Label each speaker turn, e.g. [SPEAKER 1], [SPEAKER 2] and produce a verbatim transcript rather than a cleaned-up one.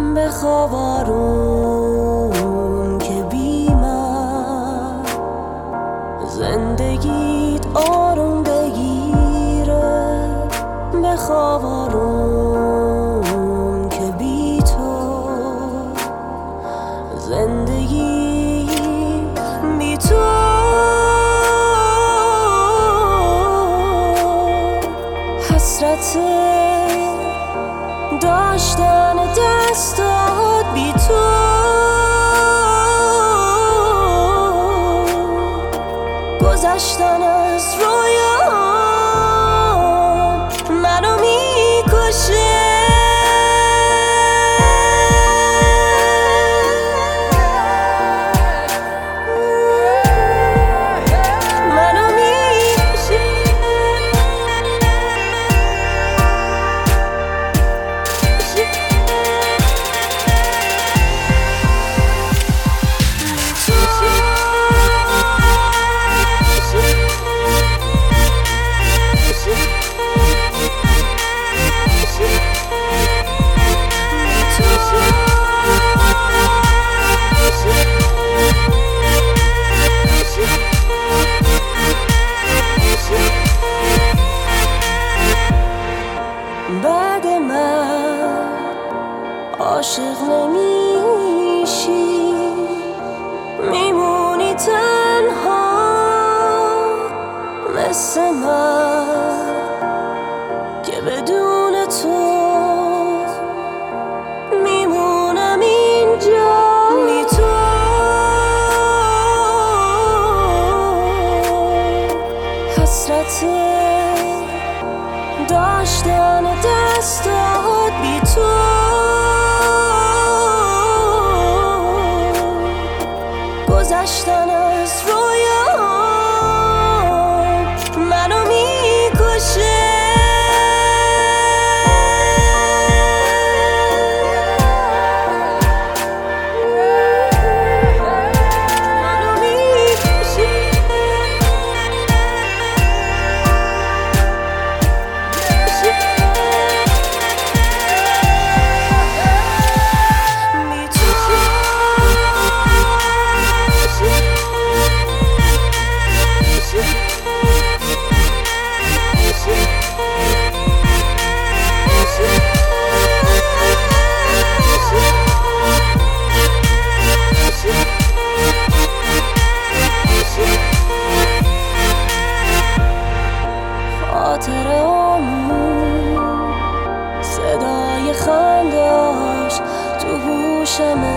[SPEAKER 1] بخواب آروم که بی من زندگیت آروم بگیره. بخواب آروم که بی تو زندگی بی تو حسرت داشتن دستات بی تو. گذشتن از رویام منو میکشه. بعد من عاشق نمیشی، میمونی تنها مثل من که بدون تو میمونم اینجا بی تو. حسرت داشتن دستات بی تو. گذشتن از رویام منو میکشه. خاطرامون صدای خنداش تو هوشم